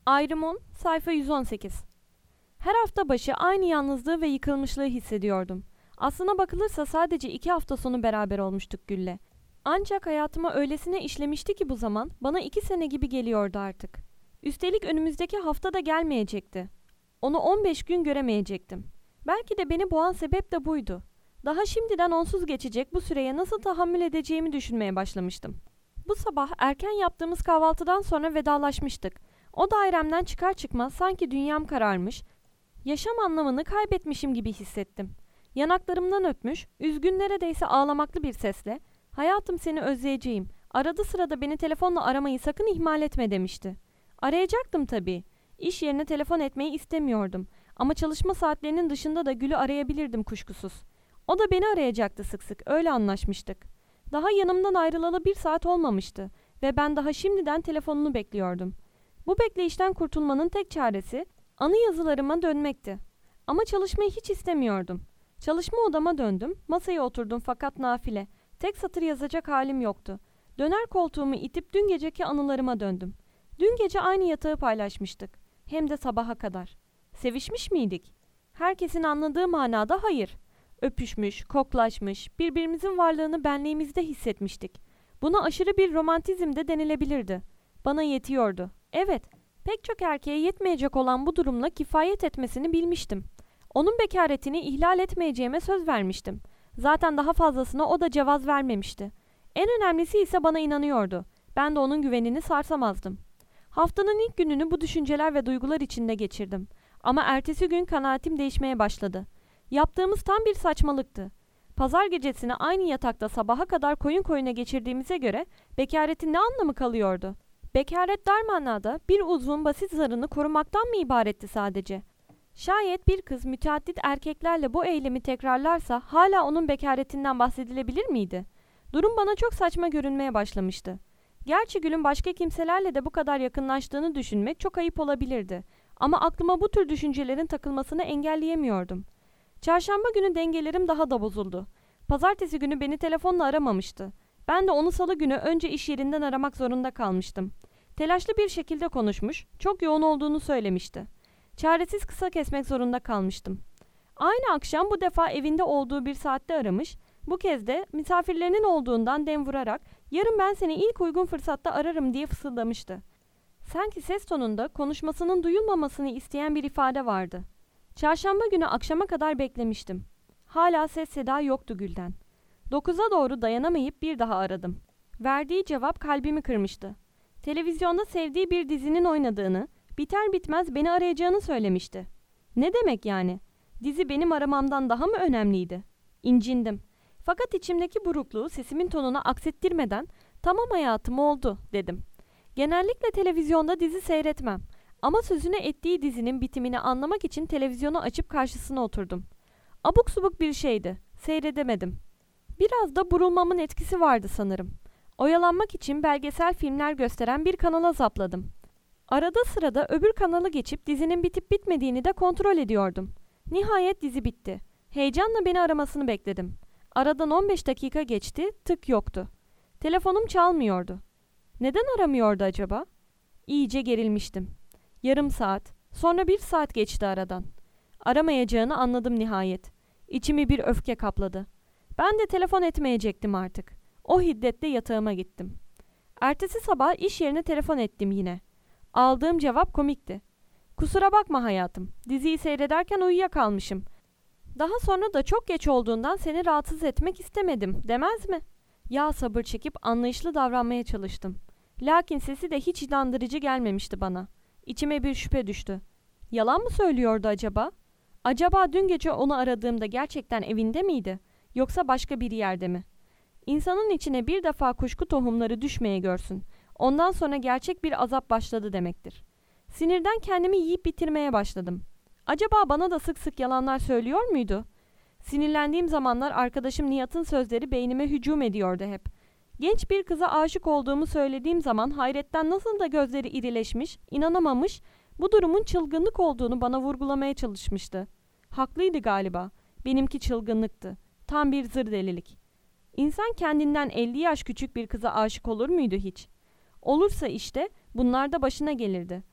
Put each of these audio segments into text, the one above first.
Ayrımon, sayfa 118. Her hafta başı aynı yalnızlığı ve yıkılmışlığı hissediyordum. Aslına bakılırsa sadece 2 hafta sonu beraber olmuştuk Gül'le. Ancak hayatıma öylesine işlemişti ki bu zaman bana 2 sene gibi geliyordu artık. Üstelik önümüzdeki hafta da gelmeyecekti. Onu 15 gün göremeyecektim. Belki de beni boğan sebep de buydu. Daha şimdiden onsuz geçecek bu süreye nasıl tahammül edeceğimi düşünmeye başlamıştım. Bu sabah erken yaptığımız kahvaltıdan sonra vedalaşmıştık. O dairemden çıkar çıkmaz sanki dünyam kararmış, yaşam anlamını kaybetmişim gibi hissettim. Yanaklarımdan öpmüş, üzgün neredeyse ağlamaklı bir sesle "Hayatım, seni özleyeceğim. Arada sırada beni telefonla aramayı sakın ihmal etme" demişti. Arayacaktım tabii. İş yerine telefon etmeyi istemiyordum. Ama çalışma saatlerinin dışında da Gül'ü arayabilirdim kuşkusuz. O da beni arayacaktı sık sık, öyle anlaşmıştık. Daha yanımdan ayrılalı 1 saat olmamıştı ve ben daha şimdiden telefonunu bekliyordum. Bu bekleyişten kurtulmanın tek çaresi anı yazılarıma dönmekti. Ama çalışmayı hiç istemiyordum. Çalışma odama döndüm, masaya oturdum fakat nafile. Tek satır yazacak halim yoktu. Döner koltuğumu itip dün geceki anılarıma döndüm. Dün gece aynı yatağı paylaşmıştık. Hem de sabaha kadar. Sevişmiş miydik? Herkesin anladığı manada hayır. Öpüşmüş, koklaşmış, birbirimizin varlığını benliğimizde hissetmiştik. Buna aşırı bir romantizm de denilebilirdi. Bana yetiyordu. Evet, pek çok erkeğe yetmeyecek olan bu durumla kifayet etmesini bilmiştim. Onun bekaretini ihlal etmeyeceğime söz vermiştim. Zaten daha fazlasına o da cevaz vermemişti. En önemlisi ise bana inanıyordu. Ben de onun güvenini sarsamazdım. Haftanın ilk gününü bu düşünceler ve duygular içinde geçirdim. Ama ertesi gün kanaatim değişmeye başladı. Yaptığımız tam bir saçmalıktı. Pazar gecesini aynı yatakta sabaha kadar koyun koyuna geçirdiğimize göre bekaretin ne anlamı kalıyordu? Bekaret dar manada bir uzvun basit zarını korumaktan mı ibaretti sadece? Şayet bir kız müteaddit erkeklerle bu eylemi tekrarlarsa hala onun bekaretinden bahsedilebilir miydi? Durum bana çok saçma görünmeye başlamıştı. Gerçi Gül'ün başka kimselerle de bu kadar yakınlaştığını düşünmek çok ayıp olabilirdi. Ama aklıma bu tür düşüncelerin takılmasını engelleyemiyordum. Çarşamba günü dengelerim daha da bozuldu. Pazartesi günü beni telefonla aramamıştı. Ben de onu salı günü önce iş yerinden aramak zorunda kalmıştım. Telaşlı bir şekilde konuşmuş, çok yoğun olduğunu söylemişti. Çaresiz kısa kesmek zorunda kalmıştım. Aynı akşam bu defa evinde olduğu bir saatte aramış, bu kez de misafirlerinin olduğundan dem vurarak "Yarın ben seni ilk uygun fırsatta ararım" diye fısıldamıştı. Sanki ses tonunda konuşmasının duyulmamasını isteyen bir ifade vardı. Çarşamba günü akşama kadar beklemiştim. Hala ses seda yoktu Gül'den. 9'a doğru dayanamayıp bir daha aradım. Verdiği cevap kalbimi kırmıştı. Televizyonda sevdiği bir dizinin oynadığını, biter bitmez beni arayacağını söylemişti. Ne demek yani? Dizi benim aramamdan daha mı önemliydi? İncindim. Fakat içimdeki burukluğu sesimin tonuna aksettirmeden "Tamam hayatım, oldu" dedim. Genellikle televizyonda dizi seyretmem. Ama sözüne ettiği dizinin bitimini anlamak için televizyonu açıp karşısına oturdum. Abuk subuk bir şeydi. Seyredemedim. Biraz da burulmamın etkisi vardı sanırım. Oyalanmak için belgesel filmler gösteren bir kanala zapladım. Arada sırada öbür kanalı geçip dizinin bitip bitmediğini de kontrol ediyordum. Nihayet dizi bitti. Heyecanla beni aramasını bekledim. Aradan 15 dakika geçti, tık yoktu. Telefonum çalmıyordu. Neden aramıyordu acaba? İyice gerilmiştim. Yarım saat, sonra 1 saat geçti aradan. Aramayacağını anladım nihayet. İçimi bir öfke kapladı. Ben de telefon etmeyecektim artık. O hiddetle yatağıma gittim. Ertesi sabah iş yerine telefon ettim yine. Aldığım cevap komikti. "Kusura bakma hayatım, diziyi seyrederken uyuyakalmışım. Daha sonra da çok geç olduğundan seni rahatsız etmek istemedim" demez mi? Ya sabır çekip anlayışlı davranmaya çalıştım. Lakin sesi de hiç inandırıcı gelmemişti bana. İçime bir şüphe düştü. Yalan mı söylüyordu acaba? Acaba dün gece onu aradığımda gerçekten evinde miydi? Yoksa başka bir yerde mi? İnsanın içine bir defa kuşku tohumları düşmeye görsün. Ondan sonra gerçek bir azap başladı demektir. Sinirden kendimi yiyip bitirmeye başladım. Acaba bana da sık sık yalanlar söylüyor muydu? Sinirlendiğim zamanlar arkadaşım Nihat'ın sözleri beynime hücum ediyordu hep. Genç bir kıza aşık olduğumu söylediğim zaman hayretten nasıl da gözleri irileşmiş, inanamamış, bu durumun çılgınlık olduğunu bana vurgulamaya çalışmıştı. Haklıydı galiba. Benimki çılgınlıktı. Tam bir zır delilik. İnsan kendinden 50 yaş küçük bir kıza aşık olur muydu hiç? Olursa işte bunlar da başına gelirdi.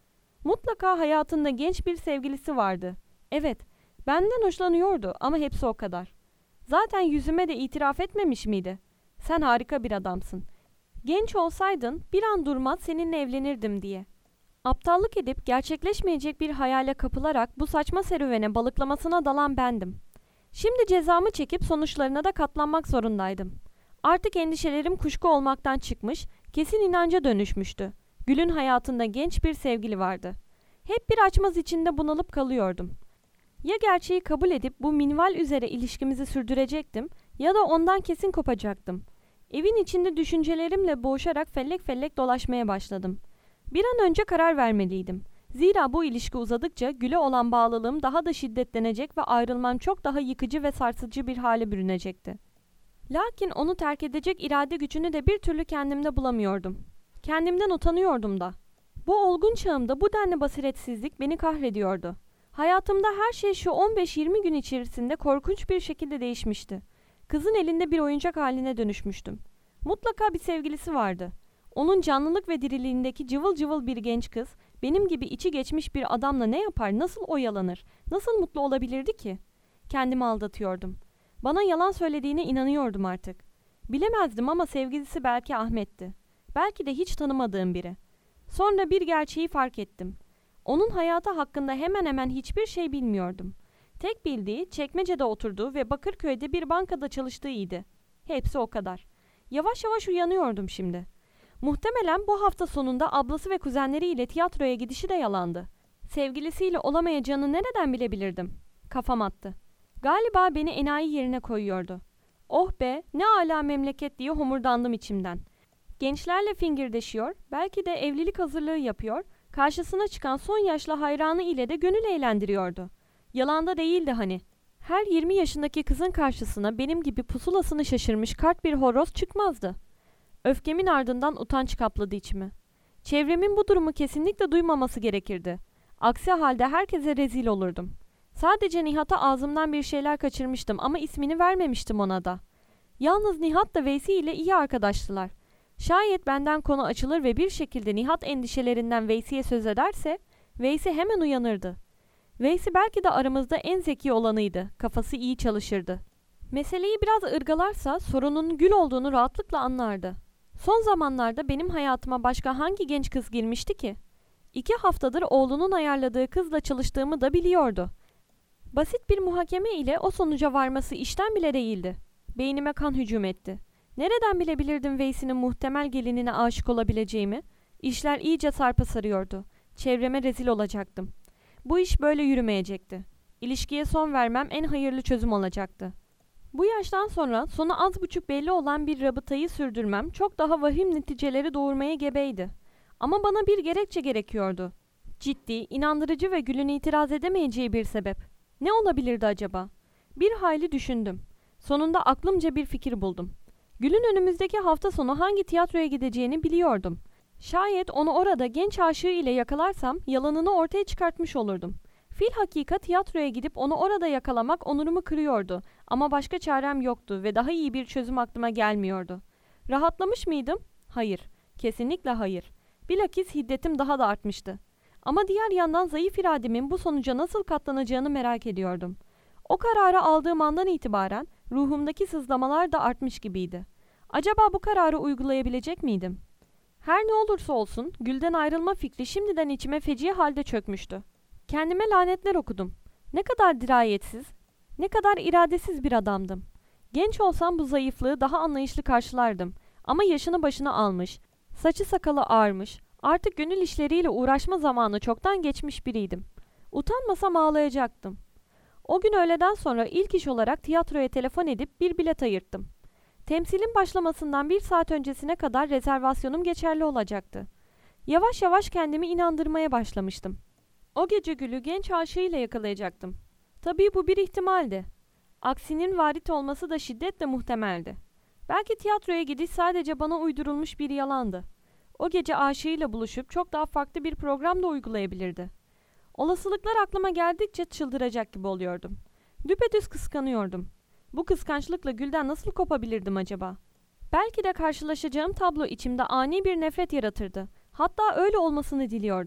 Mutlaka hayatında genç bir sevgilisi vardı. Evet, benden hoşlanıyordu ama hepsi o kadar. Zaten yüzüme de itiraf etmemiş miydi? Sen harika bir adamsın. Genç olsaydın bir an durmaz seninle evlenirdim diye. Aptallık edip gerçekleşmeyecek bir hayale kapılarak bu saçma serüvene balıklamasına dalan bendim. Şimdi cezamı çekip sonuçlarına da katlanmak zorundaydım. Artık endişelerim kuşku olmaktan çıkmış, kesin inanca dönüşmüştü. Gül'ün hayatında genç bir sevgili vardı. Hep bir açmaz içinde bunalıp kalıyordum. Ya gerçeği kabul edip bu minval üzere ilişkimizi sürdürecektim ya da ondan kesin kopacaktım. Evin içinde düşüncelerimle boğuşarak fellek fellek dolaşmaya başladım. Bir an önce karar vermeliydim. Zira bu ilişki uzadıkça Gül'e olan bağlılığım daha da şiddetlenecek ve ayrılmam çok daha yıkıcı ve sarsıcı bir hale bürünecekti. Lakin onu terk edecek irade gücünü de bir türlü kendimde bulamıyordum. Kendimden utanıyordum da. Bu olgun çağımda bu denli basiretsizlik beni kahrediyordu. Hayatımda her şey şu 15-20 gün içerisinde korkunç bir şekilde değişmişti. Kızın elinde bir oyuncak haline dönüşmüştüm. Mutlaka bir sevgilisi vardı. Onun canlılık ve diriliğindeki cıvıl cıvıl bir genç kız, benim gibi içi geçmiş bir adamla ne yapar, nasıl oyalanır, nasıl mutlu olabilirdi ki? Kendimi aldatıyordum. Bana yalan söylediğine inanıyordum artık. Bilemezdim ama sevgilisi belki Ahmet'ti. Belki de hiç tanımadığım biri. Sonra bir gerçeği fark ettim. Onun hayatı hakkında hemen hemen hiçbir şey bilmiyordum. Tek bildiği Çekmece'de oturduğu ve Bakırköy'de bir bankada çalıştığıydı. Hepsi o kadar. Yavaş yavaş uyanıyordum şimdi. Muhtemelen bu hafta sonunda ablası ve kuzenleriyle tiyatroya gidişi de yalandı. Sevgilisiyle olamayacağını nereden bilebilirdim? Kafam attı. Galiba beni enayi yerine koyuyordu. Oh be, ne âlâ memleket diye homurdandım içimden. Gençlerle fingirdeşiyor, belki de evlilik hazırlığı yapıyor, karşısına çıkan son yaşlı hayranı ile de gönül eğlendiriyordu. Yalanda değildi hani. Her 20 yaşındaki kızın karşısına benim gibi pusulasını şaşırmış kart bir horoz çıkmazdı. Öfkemin ardından utanç kapladı içimi. Çevremin bu durumu kesinlikle duymaması gerekirdi. Aksi halde herkese rezil olurdum. Sadece Nihat'a ağzımdan bir şeyler kaçırmıştım ama ismini vermemiştim ona da. Yalnız Nihat da Veysi ile iyi arkadaştılar. Şayet benden konu açılır ve bir şekilde Nihat endişelerinden Veysi'ye söz ederse, Veysi hemen uyanırdı. Veysi belki de aramızda en zeki olanıydı, kafası iyi çalışırdı. Meseleyi biraz ırgalarsa sorunun Gül olduğunu rahatlıkla anlardı. Son zamanlarda benim hayatıma başka hangi genç kız girmişti ki? 2 haftadır oğlunun ayarladığı kızla çalıştığımı da biliyordu. Basit bir muhakeme ile o sonuca varması işten bile değildi. Beynime kan hücum etti. Nereden bilebilirdim Veysi'nin muhtemel gelinine aşık olabileceğimi? İşler iyice sarpa sarıyordu. Çevreme rezil olacaktım. Bu iş böyle yürümeyecekti. İlişkiye son vermem en hayırlı çözüm olacaktı. Bu yaştan sonra sonu az buçuk belli olan bir rabıtayı sürdürmem çok daha vahim neticeleri doğurmaya gebeydi. Ama bana bir gerekçe gerekiyordu. Ciddi, inandırıcı ve Gül'ün itiraz edemeyeceği bir sebep. Ne olabilirdi acaba? Bir hayli düşündüm. Sonunda aklımca bir fikir buldum. Gül'ün önümüzdeki hafta sonu hangi tiyatroya gideceğini biliyordum. Şayet onu orada genç aşığı ile yakalarsam yalanını ortaya çıkartmış olurdum. Filhakika tiyatroya gidip onu orada yakalamak onurumu kırıyordu ama başka çarem yoktu ve daha iyi bir çözüm aklıma gelmiyordu. Rahatlamış mıydım? Hayır, kesinlikle hayır. Bilakis hiddetim daha da artmıştı. Ama diğer yandan zayıf irademin bu sonuca nasıl katlanacağını merak ediyordum. O kararı aldığım andan itibaren ruhumdaki sızlamalar da artmış gibiydi. Acaba bu kararı uygulayabilecek miydim? Her ne olursa olsun Gül'den ayrılma fikri şimdiden içime feci halde çökmüştü. Kendime lanetler okudum. Ne kadar dirayetsiz, ne kadar iradesiz bir adamdım. Genç olsam bu zayıflığı daha anlayışlı karşılardım. Ama yaşını başına almış, saçı sakalı ağarmış, artık gönül işleriyle uğraşma zamanı çoktan geçmiş biriydim. Utanmasam ağlayacaktım. O gün öğleden sonra ilk iş olarak tiyatroya telefon edip bir bilet ayırttım. Temsilin başlamasından 1 saat öncesine kadar rezervasyonum geçerli olacaktı. Yavaş yavaş kendimi inandırmaya başlamıştım. O gece Gül'ü genç aşığıyla yakalayacaktım. Tabii bu bir ihtimaldi. Aksinin varit olması da şiddetle muhtemeldi. Belki tiyatroya gidiş sadece bana uydurulmuş bir yalandı. O gece aşığıyla buluşup çok daha farklı bir program da uygulayabilirdi. Olasılıklar aklıma geldikçe çıldıracak gibi oluyordum. Düpedüz kıskanıyordum. Bu kıskançlıkla Gül'den nasıl kopabilirdim acaba? Belki de karşılaşacağım tablo içimde ani bir nefret yaratırdı. Hatta öyle olmasını diliyordum.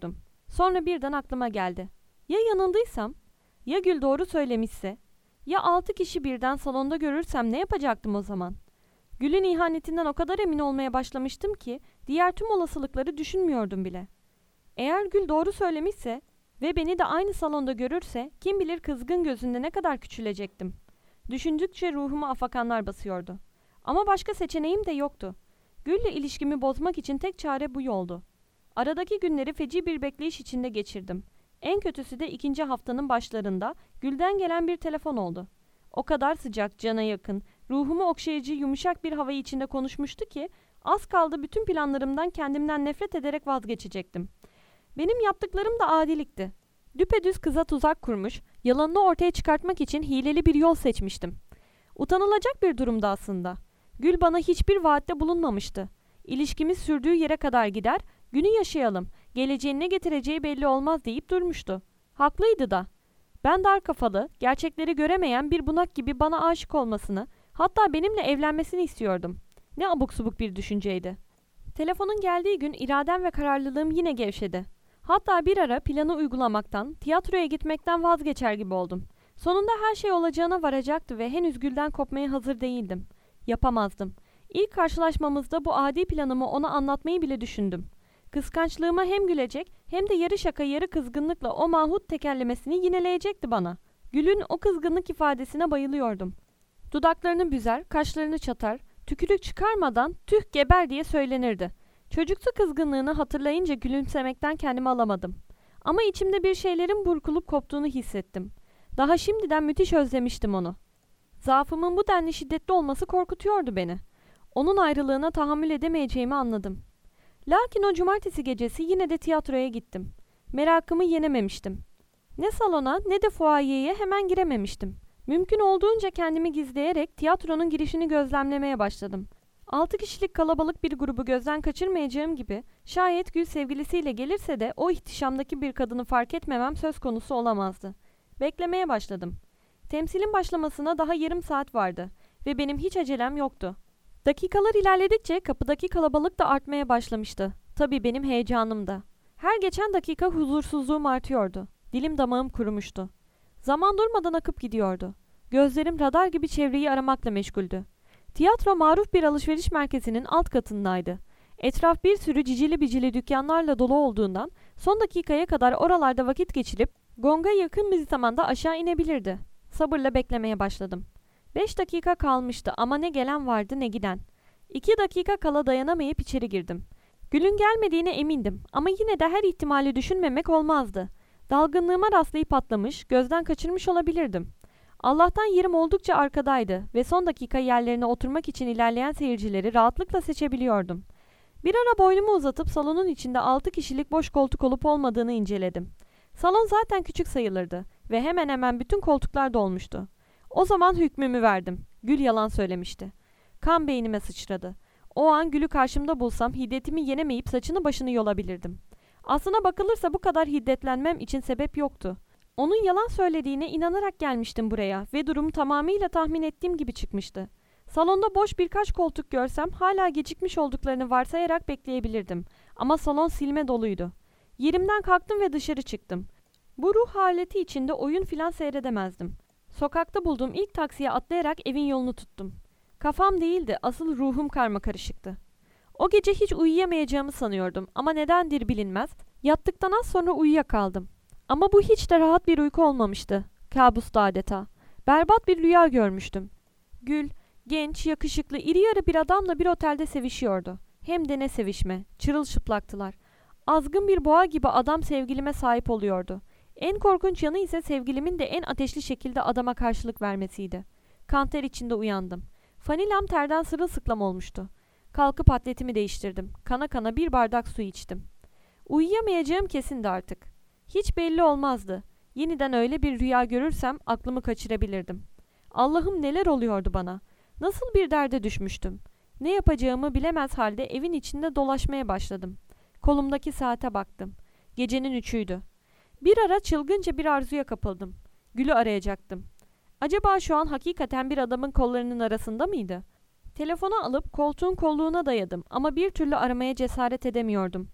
Sonra birden aklıma geldi. Ya yanıldıysam? Ya Gül doğru söylemişse? Ya 6 kişi birden salonda görürsem ne yapacaktım o zaman? Gül'ün ihanetinden o kadar emin olmaya başlamıştım ki diğer tüm olasılıkları düşünmüyordum bile. Eğer Gül doğru söylemişse ve beni de aynı salonda görürse kim bilir kızgın gözünde ne kadar küçülecektim. Düşündükçe ruhuma afakanlar basıyordu. Ama başka seçeneğim de yoktu. Gül'le ilişkimi bozmak için tek çare bu yoldu. Aradaki günleri feci bir bekleyiş içinde geçirdim. En kötüsü de 2. haftanın başlarında Gül'den gelen bir telefon oldu. O kadar sıcak, cana yakın, ruhumu okşayıcı yumuşak bir havayı içinde konuşmuştu ki az kaldı bütün planlarımdan kendimden nefret ederek vazgeçecektim. Benim yaptıklarım da adilikti. Düpedüz kıza tuzak kurmuş, yalanını ortaya çıkartmak için hileli bir yol seçmiştim. Utanılacak bir durumda aslında. Gül bana hiçbir vaatte bulunmamıştı. İlişkimiz sürdüğü yere kadar gider, günü yaşayalım, geleceğin ne getireceği belli olmaz deyip durmuştu. Haklıydı da. Ben dar kafalı, gerçekleri göremeyen bir bunak gibi bana aşık olmasını, hatta benimle evlenmesini istiyordum. Ne abuk subuk bir düşünceydi. Telefonun geldiği gün iradem ve kararlılığım yine gevşedi. Hatta bir ara planı uygulamaktan, tiyatroya gitmekten vazgeçer gibi oldum. Sonunda her şey olacağına varacaktı ve henüz Gül'den kopmaya hazır değildim. Yapamazdım. İlk karşılaşmamızda bu adi planımı ona anlatmayı bile düşündüm. Kıskançlığıma hem gülecek hem de yarı şaka yarı kızgınlıkla o mahut tekerlemesini yineleyecekti bana. Gül'ün o kızgınlık ifadesine bayılıyordum. Dudaklarını büzer, kaşlarını çatar, tükürük çıkarmadan tüh geber diye söylenirdi. Çocuksu kızgınlığını hatırlayınca gülümsemekten kendimi alamadım. Ama içimde bir şeylerin burkulup koptuğunu hissettim. Daha şimdiden müthiş özlemiştim onu. Zaafımın bu denli şiddetli olması korkutuyordu beni. Onun ayrılığına tahammül edemeyeceğimi anladım. Lakin o cumartesi gecesi yine de tiyatroya gittim. Merakımı yenememiştim. Ne salona ne de fuayeye hemen girememiştim. Mümkün olduğunca kendimi gizleyerek tiyatronun girişini gözlemlemeye başladım. 6 kişilik kalabalık bir grubu gözden kaçırmayacağım gibi şayet Gül sevgilisiyle gelirse de o ihtişamdaki bir kadını fark etmemem söz konusu olamazdı. Beklemeye başladım. Temsilin başlamasına daha yarım saat vardı ve benim hiç acelem yoktu. Dakikalar ilerledikçe kapıdaki kalabalık da artmaya başlamıştı. Tabii benim heyecanım da. Her geçen dakika huzursuzluğum artıyordu. Dilim damağım kurumuştu. Zaman durmadan akıp gidiyordu. Gözlerim radar gibi çevreyi aramakla meşguldü. Tiyatro maruf bir alışveriş merkezinin alt katındaydı. Etraf bir sürü cicili bicili dükkanlarla dolu olduğundan son dakikaya kadar oralarda vakit geçirip gonga yakın bir zamanda aşağı inebilirdi. Sabırla beklemeye başladım. 5 dakika kalmıştı ama ne gelen vardı ne giden. 2 dakika kala dayanamayıp içeri girdim. Gül'ün gelmediğine emindim ama yine de her ihtimali düşünmemek olmazdı. Dalgınlığıma rastlayıp atlamış, gözden kaçırmış olabilirdim. Allah'tan yerim oldukça arkadaydı ve son dakika yerlerine oturmak için ilerleyen seyircileri rahatlıkla seçebiliyordum. Bir ara boynumu uzatıp salonun içinde 6 kişilik boş koltuk olup olmadığını inceledim. Salon zaten küçük sayılırdı ve hemen hemen bütün koltuklar dolmuştu. O zaman hükmümü verdim. Gül yalan söylemişti. Kan beynime sıçradı. O an Gül'ü karşımda bulsam hiddetimi yenemeyip saçını başını yolabilirdim. Aslına bakılırsa bu kadar hiddetlenmem için sebep yoktu. Onun yalan söylediğine inanarak gelmiştim buraya ve durum tamamıyla tahmin ettiğim gibi çıkmıştı. Salonda boş birkaç koltuk görsem hala gecikmiş olduklarını varsayarak bekleyebilirdim. Ama salon silme doluydu. Yerimden kalktım ve dışarı çıktım. Bu ruh haleti içinde oyun filan seyredemezdim. Sokakta bulduğum ilk taksiye atlayarak evin yolunu tuttum. Kafam değildi, asıl ruhum karmakarışıktı. O gece hiç uyuyamayacağımı sanıyordum ama nedendir bilinmez. Yattıktan az sonra uyuyakaldım. Ama bu hiç de rahat bir uyku olmamıştı. Kabustu adeta. Berbat bir rüya görmüştüm. Gül, genç, yakışıklı, iri yarı bir adamla bir otelde sevişiyordu. Hem de ne sevişme, çırılçıplaktılar. Azgın bir boğa gibi adam sevgilime sahip oluyordu. En korkunç yanı ise sevgilimin de en ateşli şekilde adama karşılık vermesiydi. Kanter içinde uyandım. Fanilam terden sırılsıklam olmuştu. Kalkıp atletimi değiştirdim. Kana kana bir bardak su içtim. Uyuyamayacağım kesindi artık. Hiç belli olmazdı. Yeniden öyle bir rüya görürsem aklımı kaçırabilirdim. Allah'ım neler oluyordu bana. Nasıl bir derde düşmüştüm. Ne yapacağımı bilemez halde evin içinde dolaşmaya başladım. Kolumdaki saate baktım. Gecenin 3'üydü. Bir ara çılgınca bir arzuya kapıldım. Gül'ü arayacaktım. Acaba şu an hakikaten bir adamın kollarının arasında mıydı? Telefonu alıp koltuğun kolluğuna dayadım ama bir türlü aramaya cesaret edemiyordum.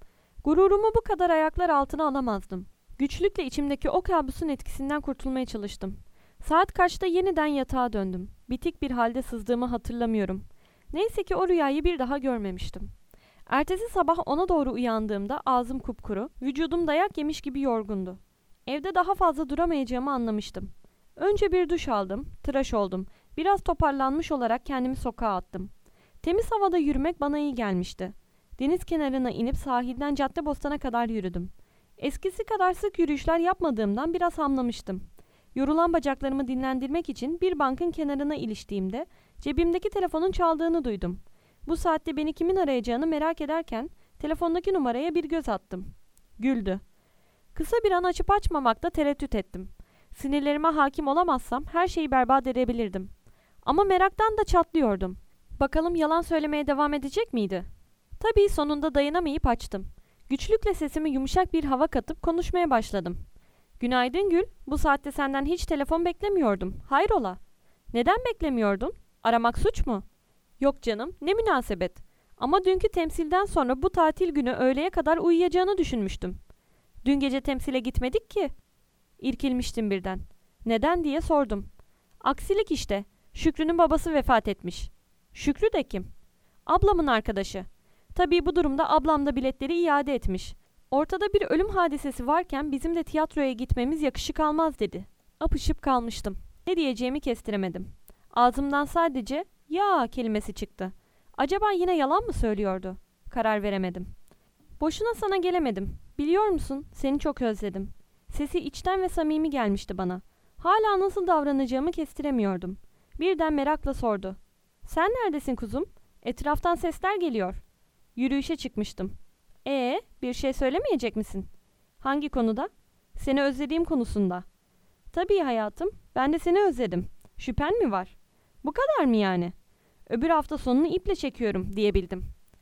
Gururumu bu kadar ayaklar altına alamazdım. Güçlükle içimdeki o kabusun etkisinden kurtulmaya çalıştım. Saat kaçta yeniden yatağa döndüm. Bitik bir halde sızdığımı hatırlamıyorum. Neyse ki o rüyayı bir daha görmemiştim. Ertesi sabah ona doğru uyandığımda ağzım kupkuru, vücudum dayak yemiş gibi yorgundu. Evde daha fazla duramayacağımı anlamıştım. Önce bir duş aldım, tıraş oldum. Biraz toparlanmış olarak kendimi sokağa attım. Temiz havada yürümek bana iyi gelmişti. Deniz kenarına inip sahilden Caddebostan'a kadar yürüdüm. Eskisi kadar sık yürüyüşler yapmadığımdan biraz hamlamıştım. Yorulan bacaklarımı dinlendirmek için bir bankın kenarına iliştiğimde cebimdeki telefonun çaldığını duydum. Bu saatte beni kimin arayacağını merak ederken telefondaki numaraya bir göz attım. Güldü. Kısa bir an açıp açmamakta tereddüt ettim. Sinirlerime hakim olamazsam her şeyi berbat edebilirdim. Ama meraktan da çatlıyordum. Bakalım yalan söylemeye devam edecek miydi? Tabii sonunda dayanamayıp açtım. Güçlükle sesimi yumuşak bir hava katıp konuşmaya başladım. Günaydın Gül, bu saatte senden hiç telefon beklemiyordum. Hayrola? Neden beklemiyordun? Aramak suç mu? Yok canım, ne münasebet. Ama dünkü temsilden sonra bu tatil günü öğleye kadar uyuyacağını düşünmüştüm. Dün gece temsile gitmedik ki. İrkilmiştim birden. Neden diye sordum. Aksilik işte. Şükrü'nün babası vefat etmiş. Şükrü de kim? Ablamın arkadaşı. Tabii bu durumda ablam da biletleri iade etmiş. Ortada bir ölüm hadisesi varken bizim de tiyatroya gitmemiz yakışık almaz dedi. Apışıp kalmıştım. Ne diyeceğimi kestiremedim. Ağzımdan sadece "ya" kelimesi çıktı. Acaba yine yalan mı söylüyordu? Karar veremedim. Boşuna sana gelemedim. Biliyor musun? Seni çok özledim. Sesi içten ve samimi gelmişti bana. Hala nasıl davranacağımı kestiremiyordum. Birden merakla sordu. Sen neredesin kuzum? Etraftan sesler geliyor. Yürüyüşe çıkmıştım. Bir şey söylemeyecek misin? Hangi konuda? Seni özlediğim konusunda. Tabii hayatım, ben de seni özledim. Şüphen mi var? Bu kadar mı yani? Öbür hafta sonunu iple çekiyorum diyebildim.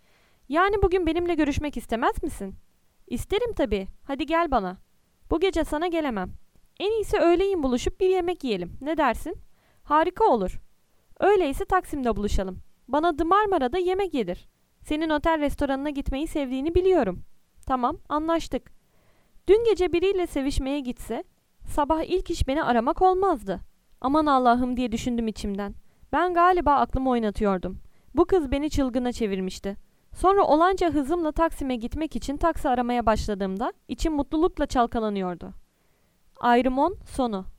Yani bugün benimle görüşmek istemez misin? İsterim tabii. Hadi gel bana. Bu gece sana gelemem. En iyisi öğleyin buluşup bir yemek yiyelim. Ne dersin? Harika olur. Öyleyse Taksim'de buluşalım. Bana The Marmara'da yemek yedir. Senin otel restoranına gitmeyi sevdiğini biliyorum. Tamam, anlaştık. Dün gece biriyle sevişmeye gitse, sabah ilk iş beni aramak olmazdı. Aman Allah'ım diye düşündüm içimden. Ben galiba aklımı oynatıyordum. Bu kız beni çılgına çevirmişti. Sonra olanca hızımla Taksim'e gitmek için taksi aramaya başladığımda içim mutlulukla çalkalanıyordu. Ayrımon sonu.